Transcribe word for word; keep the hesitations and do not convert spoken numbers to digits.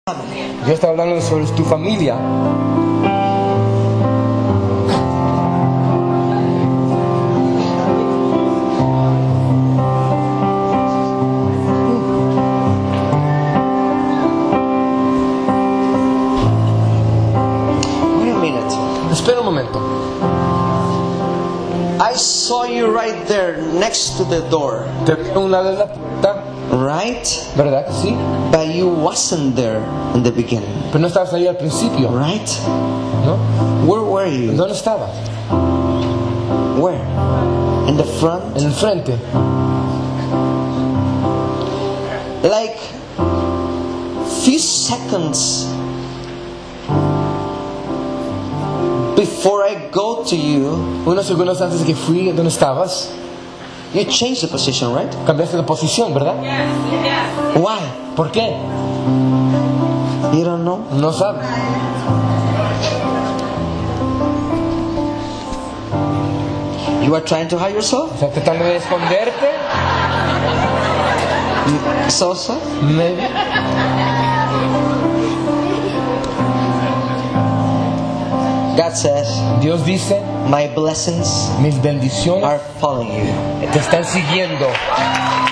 Dios está hablando sobre tu familia. Wait a minute. Espera un momento. I saw you right there next to the door, Te veo a un lado de la puerta, right? ¿verdad que sí? But you wasn't there in the beginning, Pero no estabas ahí al principio, right? ¿no? Where were you? ¿Dónde estabas? Where? In the front? En el frente. Like few seconds before I go to you, Unos segundos antes de que fui, ¿dónde estabas? you changed the position, right? Cambiaste de posición, ¿verdad? Why? ¿Por qué? You don't know? No sabes. You are trying to hide yourself? ¿Estás tratando de esconderte? So so? Maybe. God says, Dios dice, my blessings mis bendiciones are following you. te están siguiendo.